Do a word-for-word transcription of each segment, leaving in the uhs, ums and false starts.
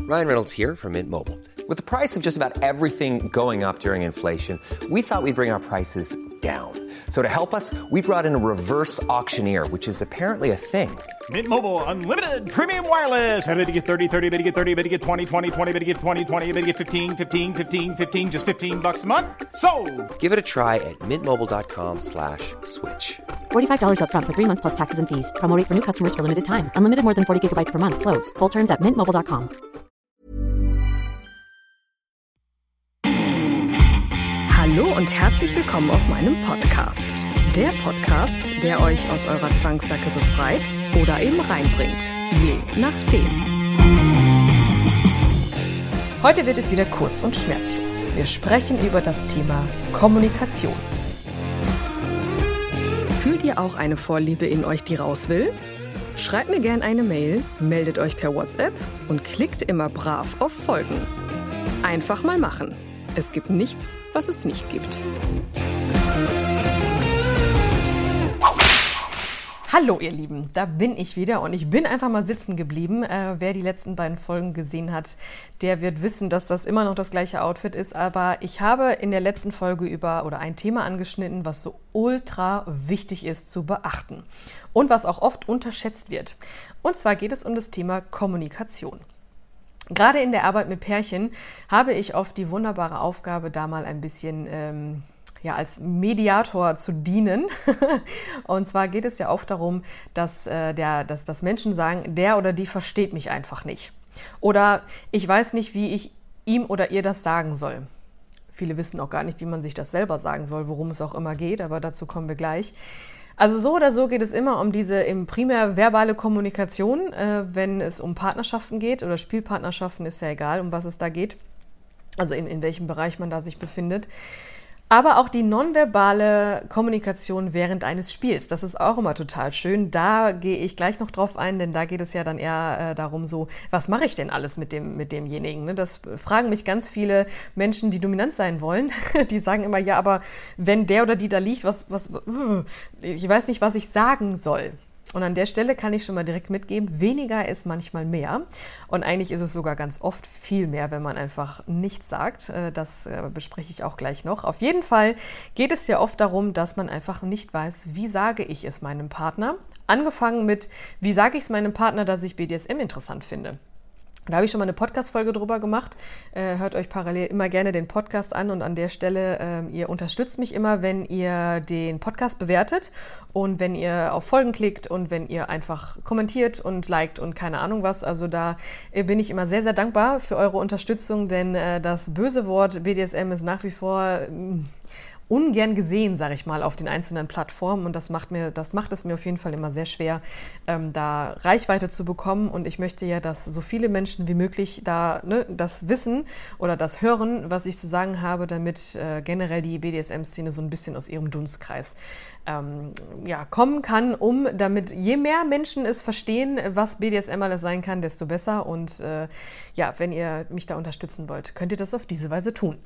Ryan Reynolds here from Mint Mobile. With the price of just about everything going up during inflation, we thought we'd bring our prices down. So to help us, we brought in a reverse auctioneer, which is apparently a thing. Mint Mobile Unlimited Premium Wireless. How to get thirty, thirty, how to get thirty, how to get twenty, twenty, twenty, how to get twenty, twenty, how to get fifteen, fifteen, fifteen, fifteen, just fifteen bucks a month? Sold! Give it a try at mintmobile.com slash switch. forty-five dollars up front for three months plus taxes and fees. Promo rate for new customers for limited time. Unlimited more than forty gigabytes per month. Slows full terms at mint mobile dot com. Hallo und herzlich willkommen auf meinem Podcast. Der Podcast, der euch aus eurer Zwangssacke befreit oder eben reinbringt. Je nachdem. Heute wird es wieder kurz und schmerzlos. Wir sprechen über das Thema Kommunikation. Fühlt ihr auch eine Vorliebe in euch, die raus will? Schreibt mir gerne eine Mail, meldet euch per WhatsApp und klickt immer brav auf Folgen. Einfach mal machen. Es gibt nichts, was es nicht gibt. Hallo ihr Lieben, da bin ich wieder und ich bin einfach mal sitzen geblieben. Äh, wer die letzten beiden Folgen gesehen hat, der wird wissen, dass das immer noch das gleiche Outfit ist. Aber ich habe in der letzten Folge über oder ein Thema angeschnitten, was so ultra wichtig ist zu beachten und was auch oft unterschätzt wird. Und zwar geht es um das Thema Kommunikation. Gerade in der Arbeit mit Pärchen habe ich oft die wunderbare Aufgabe, da mal ein bisschen ähm, ja, als Mediator zu dienen. Und zwar geht es ja oft darum, dass, äh, der, dass, dass Menschen sagen, der oder die versteht mich einfach nicht. Oder ich weiß nicht, wie ich ihm oder ihr das sagen soll. Viele wissen auch gar nicht, wie man sich das selber sagen soll, worum es auch immer geht, aber dazu kommen wir gleich. Also so oder so geht es immer um diese im primär verbale Kommunikation, äh, wenn es um Partnerschaften geht oder Spielpartnerschaften, ist ja egal, um was es da geht, also in, in welchem Bereich man da sich befindet. Aber auch die nonverbale Kommunikation während eines Spiels, das ist auch immer total schön. Da gehe ich gleich noch drauf ein, denn da geht es ja dann eher äh, darum so, was mache ich denn alles mit dem mit demjenigen? Ne? Das fragen mich ganz viele Menschen, die dominant sein wollen. Die sagen immer, ja, aber wenn der oder die da liegt, was, was, ich weiß nicht, was ich sagen soll. Und an der Stelle kann ich schon mal direkt mitgeben, weniger ist manchmal mehr. Und eigentlich ist es sogar ganz oft viel mehr, wenn man einfach nichts sagt. Das bespreche ich auch gleich noch. Auf jeden Fall geht es ja oft darum, dass man einfach nicht weiß, wie sage ich es meinem Partner. Angefangen mit, wie sage ich es meinem Partner, dass ich B D S M interessant finde. Da habe ich schon mal eine Podcast-Folge drüber gemacht. Äh, hört euch parallel immer gerne den Podcast an und an der Stelle, äh, ihr unterstützt mich immer, wenn ihr den Podcast bewertet und wenn ihr auf Folgen klickt und wenn ihr einfach kommentiert und liked und keine Ahnung was. Also da äh, bin ich immer sehr, sehr dankbar für eure Unterstützung, denn äh, das böse Wort B D S M ist nach wie vor äh, ungern gesehen, sage ich mal, auf den einzelnen Plattformen und das macht mir, das macht es mir auf jeden Fall immer sehr schwer, ähm, da Reichweite zu bekommen und ich möchte ja, dass so viele Menschen wie möglich da ne, das wissen oder das hören, was ich zu sagen habe, damit äh, generell die B D S M-Szene so ein bisschen aus ihrem Dunstkreis ähm, ja, kommen kann, um damit je mehr Menschen es verstehen, was B D S M alles sein kann, desto besser und äh, ja, wenn ihr mich da unterstützen wollt, könnt ihr das auf diese Weise tun.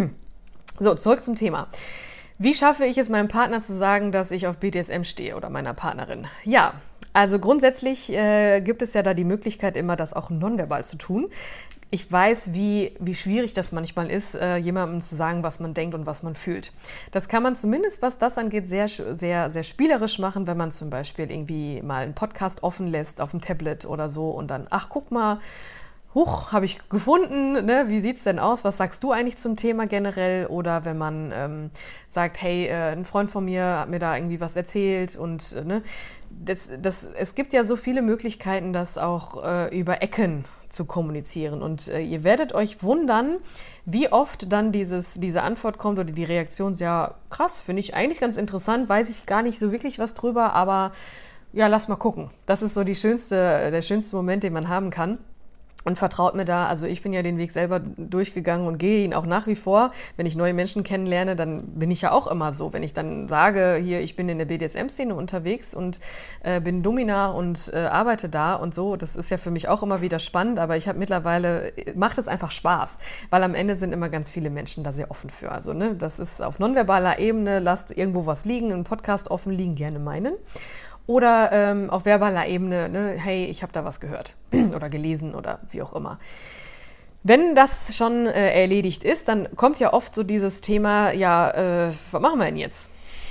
So, zurück zum Thema. Wie schaffe ich es meinem Partner zu sagen, dass ich auf B D S M stehe oder meiner Partnerin? Ja, also grundsätzlich äh, gibt es ja da die Möglichkeit, immer das auch nonverbal zu tun. Ich weiß, wie, wie schwierig das manchmal ist, äh, jemandem zu sagen, was man denkt und was man fühlt. Das kann man zumindest, was das angeht, sehr, sehr, sehr spielerisch machen, wenn man zum Beispiel irgendwie mal einen Podcast offen lässt auf dem Tablet oder so und dann, ach, guck mal, Huch, habe ich gefunden, ne? Wie sieht's denn aus? Was sagst du eigentlich zum Thema generell? Oder wenn man ähm, sagt, hey, äh, ein Freund von mir hat mir da irgendwie was erzählt und äh, ne? das, das, es gibt ja so viele Möglichkeiten, das auch äh, über Ecken zu kommunizieren. Und äh, ihr werdet euch wundern, wie oft dann dieses, diese Antwort kommt oder die Reaktion, ja krass, finde ich eigentlich ganz interessant, weiß ich gar nicht so wirklich was drüber, aber ja, lass mal gucken. Das ist so die schönste, der schönste Moment, den man haben kann. Und vertraut mir da, also ich bin ja den Weg selber durchgegangen und gehe ihn auch nach wie vor. Wenn ich neue Menschen kennenlerne, dann bin ich ja auch immer so. Wenn ich dann sage, hier, ich bin in der B D S M-Szene unterwegs und äh, bin Domina und äh, arbeite da und so, das ist ja für mich auch immer wieder spannend, aber ich habe mittlerweile, macht es einfach Spaß, weil am Ende sind immer ganz viele Menschen da sehr offen für. Also ne, das ist auf nonverbaler Ebene, lasst irgendwo was liegen, einen Podcast offen liegen, gerne meinen. Oder ähm, auf verbaler Ebene, ne, hey, ich habe da was gehört oder gelesen oder wie auch immer. Wenn das schon äh, erledigt ist, dann kommt ja oft so dieses Thema, ja, äh, was machen wir denn jetzt?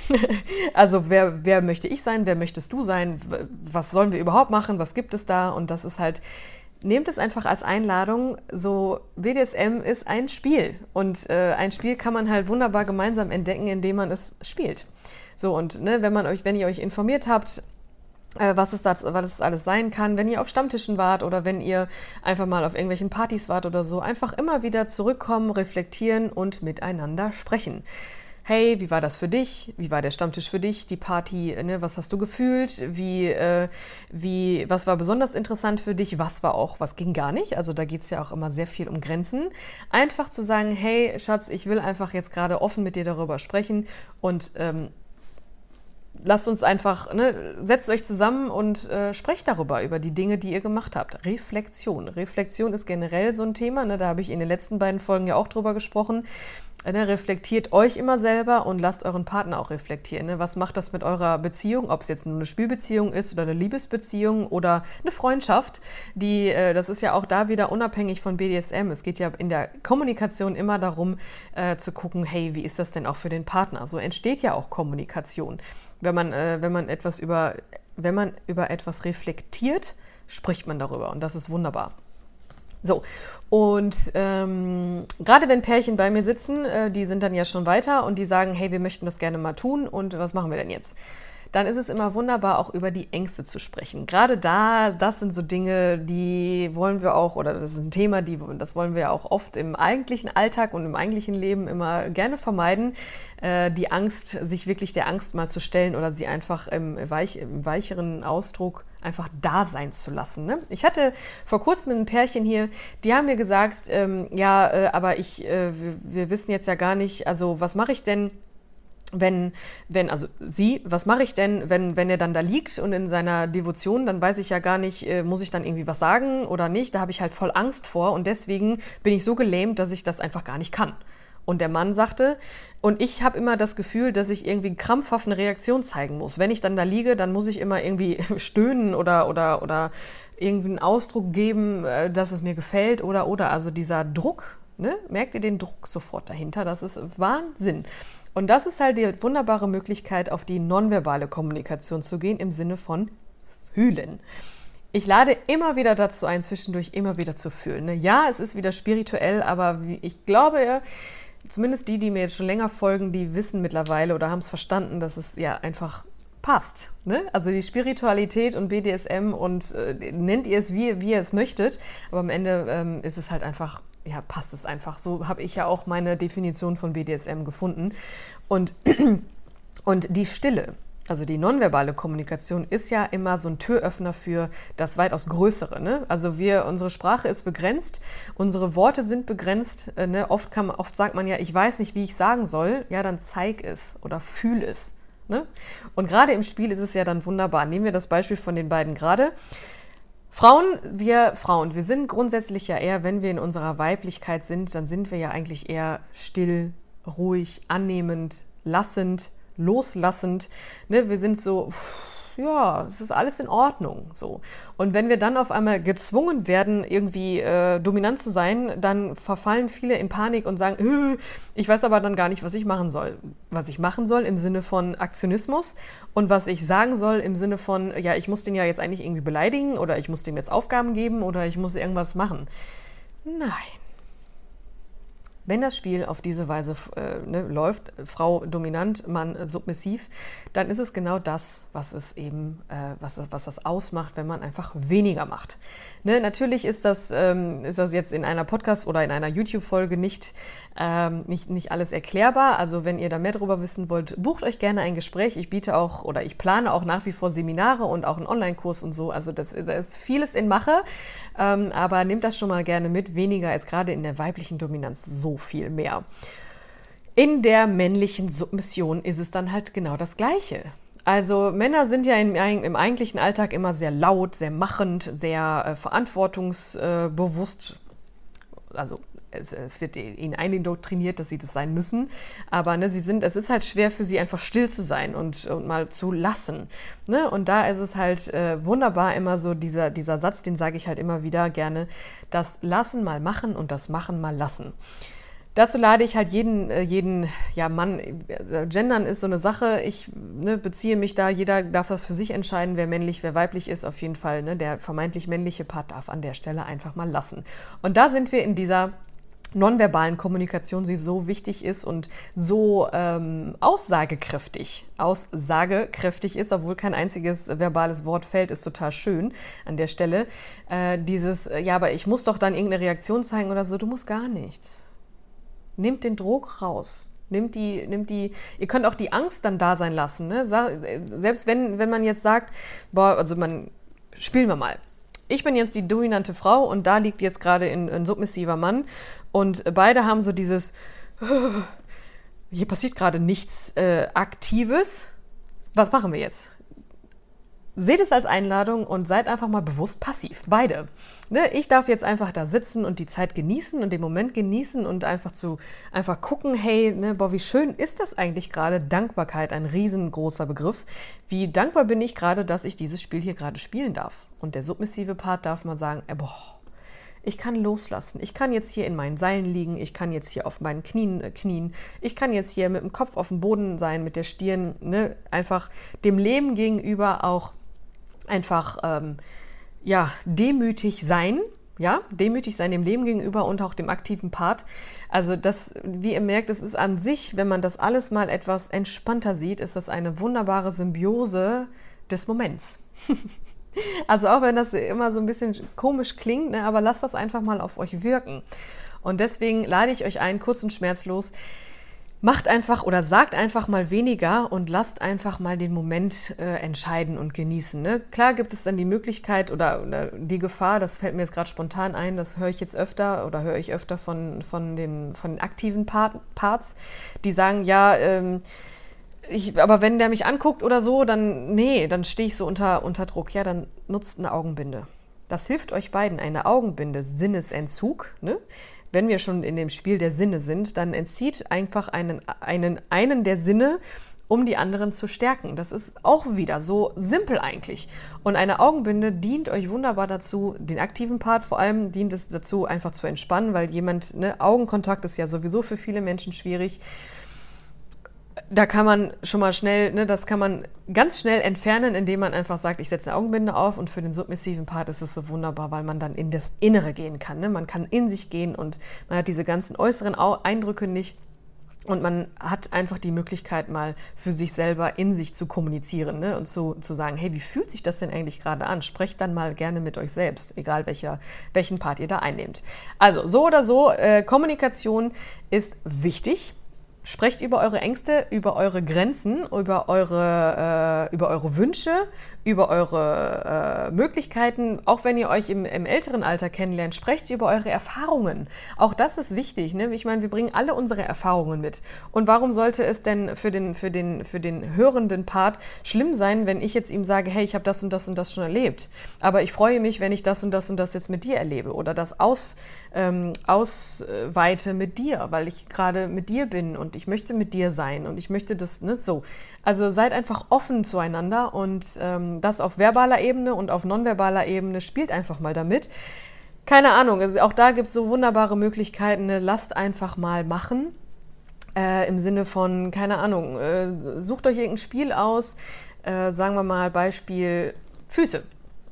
Also wer, wer möchte ich sein, wer möchtest du sein, was sollen wir überhaupt machen, was gibt es da? Und das ist halt, nehmt es einfach als Einladung, so B D S M ist ein Spiel und äh, ein Spiel kann man halt wunderbar gemeinsam entdecken, indem man es spielt. So und ne, wenn man euch, wenn ihr euch informiert habt, äh, was es das, was es alles sein kann, wenn ihr auf Stammtischen wart oder wenn ihr einfach mal auf irgendwelchen Partys wart oder so, einfach immer wieder zurückkommen, reflektieren und miteinander sprechen. Hey, wie war das für dich? Wie war der Stammtisch für dich? Die Party, ne? Was hast du gefühlt? Wie, äh, wie, was war besonders interessant für dich? Was war auch, was ging gar nicht? Also da geht es ja auch immer sehr viel um Grenzen. Einfach zu sagen, hey Schatz, ich will einfach jetzt gerade offen mit dir darüber sprechen und ähm, lasst uns einfach, ne, setzt euch zusammen und äh, sprecht darüber, über die Dinge, die ihr gemacht habt. Reflexion. Reflexion ist generell so ein Thema, ne, da habe ich in den letzten beiden Folgen ja auch drüber gesprochen. Ne, reflektiert euch immer selber und lasst euren Partner auch reflektieren. Ne? Was macht das mit eurer Beziehung? Ob es jetzt nur eine Spielbeziehung ist oder eine Liebesbeziehung oder eine Freundschaft. Die, äh, das ist ja auch da wieder unabhängig von B D S M. Es geht ja in der Kommunikation immer darum, äh, zu gucken, hey, wie ist das denn auch für den Partner? So entsteht ja auch Kommunikation. Wenn man, äh, wenn man etwas über, wenn man über etwas reflektiert, spricht man darüber und das ist wunderbar. So, und ähm, gerade wenn Pärchen bei mir sitzen, äh, die sind dann ja schon weiter und die sagen, hey, wir möchten das gerne mal tun und was machen wir denn jetzt? Dann ist es immer wunderbar, auch über die Ängste zu sprechen. Gerade da, das sind so Dinge, die wollen wir auch, oder das ist ein Thema, die, das wollen wir auch oft im eigentlichen Alltag und im eigentlichen Leben immer gerne vermeiden, äh, die Angst, sich wirklich der Angst mal zu stellen oder sie einfach im, weich, im weicheren Ausdruck einfach da sein zu lassen. Ne? Ich hatte vor kurzem ein Pärchen hier, die haben mir gesagt, ähm, ja, äh, aber ich, äh, wir, wir wissen jetzt ja gar nicht, also was mache ich denn, wenn, wenn, also sie, was mache ich denn, wenn, wenn er dann da liegt und in seiner Devotion, dann weiß ich ja gar nicht, äh, muss ich dann irgendwie was sagen oder nicht, da habe ich halt voll Angst vor und deswegen bin ich so gelähmt, dass ich das einfach gar nicht kann. Und der Mann sagte, und ich habe immer das Gefühl, dass ich irgendwie krampfhaft eine Reaktion zeigen muss. Wenn ich dann da liege, dann muss ich immer irgendwie stöhnen oder, oder, oder irgendwie einen Ausdruck geben, dass es mir gefällt oder, oder. Also dieser Druck, ne? Merkt ihr den Druck sofort dahinter? Das ist Wahnsinn. Und das ist halt die wunderbare Möglichkeit, auf die nonverbale Kommunikation zu gehen, im Sinne von fühlen. Ich lade immer wieder dazu ein, zwischendurch immer wieder zu fühlen. Ne? Ja, es ist wieder spirituell, aber ich glaube, zumindest die, die mir jetzt schon länger folgen, die wissen mittlerweile oder haben es verstanden, dass es ja einfach passt. Ne? Also die Spiritualität und B D S M und äh, nennt ihr es, wie, wie ihr es möchtet, aber am Ende ähm, ist es halt einfach, ja, passt es einfach. So habe ich ja auch meine Definition von B D S M gefunden. Und, und die Stille, also die nonverbale Kommunikation, ist ja immer so ein Türöffner für das weitaus Größere. Ne? Also wir, unsere Sprache ist begrenzt, unsere Worte sind begrenzt. Äh, ne? Oft, kann man, oft sagt man ja, ich weiß nicht, wie ich sagen soll. Ja, dann zeig es oder fühl es. Ne? Und gerade im Spiel ist es ja dann wunderbar. Nehmen wir das Beispiel von den beiden gerade. Frauen, wir Frauen, wir sind grundsätzlich ja eher, wenn wir in unserer Weiblichkeit sind, dann sind wir ja eigentlich eher still, ruhig, annehmend, lassend, loslassend. Ne? Wir sind so, ja, es ist alles in Ordnung. So. Und wenn wir dann auf einmal gezwungen werden, irgendwie äh, dominant zu sein, dann verfallen viele in Panik und sagen, äh, ich weiß aber dann gar nicht, was ich machen soll. Was ich machen soll im Sinne von Aktionismus und was ich sagen soll im Sinne von, ja, ich muss den ja jetzt eigentlich irgendwie beleidigen oder ich muss dem jetzt Aufgaben geben oder ich muss irgendwas machen. Nein. Wenn das Spiel auf diese Weise äh, ne, läuft, Frau dominant, Mann submissiv, dann ist es genau das, was es eben, äh, was, was das ausmacht, wenn man einfach weniger macht. Ne, natürlich ist das, ähm, ist das jetzt in einer Podcast- oder in einer YouTube-Folge nicht, ähm, nicht, nicht alles erklärbar. Also wenn ihr da mehr darüber wissen wollt, bucht euch gerne ein Gespräch. Ich biete auch oder ich plane auch nach wie vor Seminare und auch einen Online-Kurs und so. Also das, da ist vieles in Mache, ähm, aber nehmt das schon mal gerne mit. Weniger als gerade in der weiblichen Dominanz so viel mehr. In der männlichen Submission ist es dann halt genau das Gleiche. Also Männer sind ja im, im eigentlichen Alltag immer sehr laut, sehr machend, sehr äh, verantwortungsbewusst, also es, es wird ihnen eindoktriniert, dass sie das sein müssen. Aber ne, sie sind, es ist halt schwer für sie, einfach still zu sein und, und mal zu lassen. Ne? Und da ist es halt äh, wunderbar immer so dieser, dieser Satz, den sage ich halt immer wieder gerne, das Lassen mal machen und das Machen mal lassen. Dazu lade ich halt jeden, jeden ja Mann, Gendern ist so eine Sache, ich ne, beziehe mich da, jeder darf das für sich entscheiden, wer männlich, wer weiblich ist, auf jeden Fall, ne, der vermeintlich männliche Part darf an der Stelle einfach mal lassen. Und da sind wir in dieser nonverbalen Kommunikation, die so wichtig ist und so ähm, aussagekräftig, aussagekräftig ist, obwohl kein einziges verbales Wort fällt, ist total schön an der Stelle. Äh, dieses, ja, aber ich muss doch dann irgendeine Reaktion zeigen oder so, du musst gar nichts. Nehmt den Druck raus. Nimmt die, nimmt die, ihr könnt auch die Angst dann da sein lassen. Ne? Selbst wenn, wenn man jetzt sagt, boah, also man, spielen wir mal. Ich bin jetzt die dominante Frau und da liegt jetzt gerade ein, ein submissiver Mann und beide haben so dieses, hier passiert gerade nichts äh, Aktives. Was machen wir jetzt? Seht es als Einladung und seid einfach mal bewusst passiv. Beide. Ne? Ich darf jetzt einfach da sitzen und die Zeit genießen und den Moment genießen und einfach zu einfach gucken, hey, ne, boah, wie schön ist das eigentlich gerade? Dankbarkeit, ein riesengroßer Begriff. Wie dankbar bin ich gerade, dass ich dieses Spiel hier gerade spielen darf. Und der submissive Part darf man sagen, äh, boah, ich kann loslassen. Ich kann jetzt hier in meinen Seilen liegen. Ich kann jetzt hier auf meinen Knien äh, knien. Ich kann jetzt hier mit dem Kopf auf dem Boden sein, mit der Stirn, ne? Einfach dem Leben gegenüber auch einfach ähm, ja, demütig sein, ja, demütig sein dem Leben gegenüber und auch dem aktiven Part. Also das, wie ihr merkt, es ist an sich, wenn man das alles mal etwas entspannter sieht, ist das eine wunderbare Symbiose des Moments. Also auch wenn das immer so ein bisschen komisch klingt, ne, aber lasst das einfach mal auf euch wirken. Und deswegen lade ich euch ein, kurz und schmerzlos, macht einfach oder sagt einfach mal weniger und lasst einfach mal den Moment äh, entscheiden und genießen. Ne? Klar gibt es dann die Möglichkeit oder, oder die Gefahr, das fällt mir jetzt gerade spontan ein, das höre ich jetzt öfter oder höre ich öfter von, von, den, von den aktiven Part, Parts, die sagen, ja, ähm, ich, aber wenn der mich anguckt oder so, dann, nee, dann stehe ich so unter, unter Druck. Ja, dann nutzt eine Augenbinde. Das hilft euch beiden. Eine Augenbinde, Sinnesentzug, ne? Wenn wir schon in dem Spiel der Sinne sind, dann entzieht einfach einen, einen, einen der Sinne, um die anderen zu stärken. Das ist auch wieder so simpel eigentlich. Und eine Augenbinde dient euch wunderbar dazu, den aktiven Part vor allem dient es dazu, einfach zu entspannen, weil jemand, ne, Augenkontakt ist ja sowieso für viele Menschen schwierig. Da kann man schon mal schnell, ne, das kann man ganz schnell entfernen, indem man einfach sagt, ich setze eine Augenbinde auf, und für den submissiven Part ist es so wunderbar, weil man dann in das Innere gehen kann. Ne? Man kann in sich gehen und man hat diese ganzen äußeren Eindrücke nicht und man hat einfach die Möglichkeit, mal für sich selber in sich zu kommunizieren, ne? Und zu, zu sagen, hey, wie fühlt sich das denn eigentlich gerade an? Sprecht dann mal gerne mit euch selbst, egal welcher, welchen Part ihr da einnehmt. Also so oder so, äh, Kommunikation ist wichtig. Sprecht über eure Ängste, über eure Grenzen, über eure, äh, über eure Wünsche, über eure äh, Möglichkeiten. Auch wenn ihr euch im, im älteren Alter kennenlernt, sprecht über eure Erfahrungen. Auch das ist wichtig, ne? Ich meine, wir bringen alle unsere Erfahrungen mit. Und warum sollte es denn für den, für den, für den hörenden Part schlimm sein, wenn ich jetzt ihm sage, hey, ich habe das und das und das schon erlebt. Aber ich freue mich, wenn ich das und das und das jetzt mit dir erlebe oder das aus Ähm, ausweite mit dir, weil ich gerade mit dir bin und ich möchte mit dir sein und ich möchte das, ne, so. Also seid einfach offen zueinander und ähm, das auf verbaler Ebene und auf nonverbaler Ebene, spielt einfach mal damit. Keine Ahnung, also auch da gibt es so wunderbare Möglichkeiten, ne? Lasst einfach mal machen. Äh, im Sinne von, keine Ahnung, äh, sucht euch irgendein Spiel aus, äh, sagen wir mal Beispiel Füße.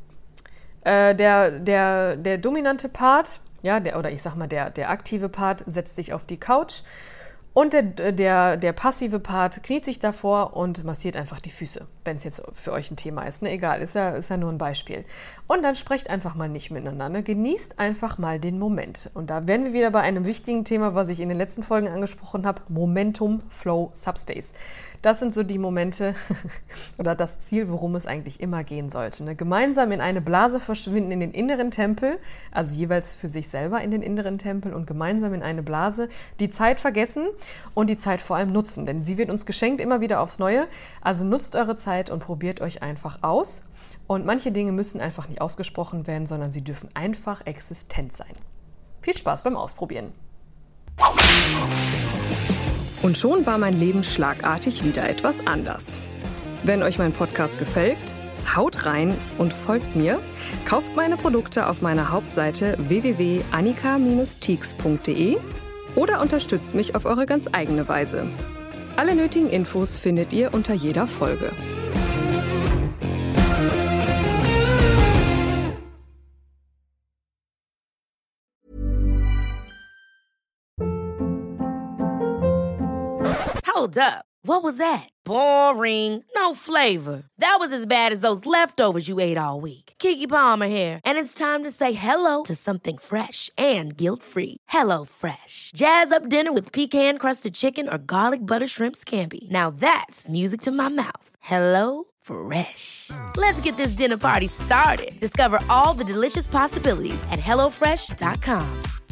Äh, der, der, der dominante Part, ja, der, oder ich sag mal, der, der aktive Part setzt sich auf die Couch und der, der, der passive Part kniet sich davor und massiert einfach die Füße, wenn es jetzt für euch ein Thema ist. Ne, egal, ist ja, ist ja nur ein Beispiel. Und dann sprecht einfach mal nicht miteinander. Ne? Genießt einfach mal den Moment. Und da wären wir wieder bei einem wichtigen Thema, was ich in den letzten Folgen angesprochen habe: Momentum, Flow, Subspace. Das sind so die Momente oder das Ziel, worum es eigentlich immer gehen sollte. Ne? Gemeinsam in eine Blase verschwinden in den inneren Tempel, also jeweils für sich selber in den inneren Tempel, und gemeinsam in eine Blase die Zeit vergessen und die Zeit vor allem nutzen. Denn sie wird uns geschenkt immer wieder aufs Neue. Also nutzt eure Zeit und probiert euch einfach aus. Und manche Dinge müssen einfach nicht ausgesprochen werden, sondern sie dürfen einfach existent sein. Viel Spaß beim Ausprobieren. Und schon war mein Leben schlagartig wieder etwas anders. Wenn euch mein Podcast gefällt, haut rein und folgt mir. Kauft meine Produkte auf meiner Hauptseite w w w punkt annika Bindestrich teaks punkt de oder unterstützt mich auf eure ganz eigene Weise. Alle nötigen Infos findet ihr unter jeder Folge. Hold up. What was that? Boring. No flavor. That was as bad as those leftovers you ate all week. Keke Palmer here, and it's time to say hello to something fresh and guilt-free. Hello Fresh. Jazz up dinner with pecan-crusted chicken or garlic butter shrimp scampi. Now that's music to my mouth. Hello Fresh. Let's get this dinner party started. Discover all the delicious possibilities at hello fresh dot com.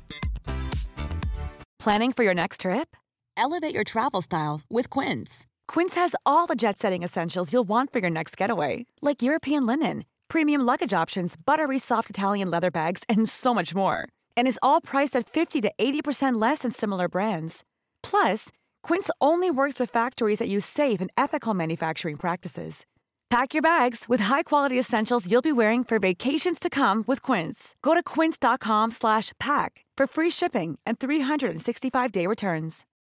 Planning for your next trip? Elevate your travel style with Quince. Quince has all the jet-setting essentials you'll want for your next getaway, like European linen, premium luggage options, buttery soft Italian leather bags, and so much more. And is all priced at fifty to eighty percent less than similar brands. Plus, Quince only works with factories that use safe and ethical manufacturing practices. Pack your bags with high-quality essentials you'll be wearing for vacations to come with Quince. Go to quince dot com slash pack for free shipping and three sixty-five day returns.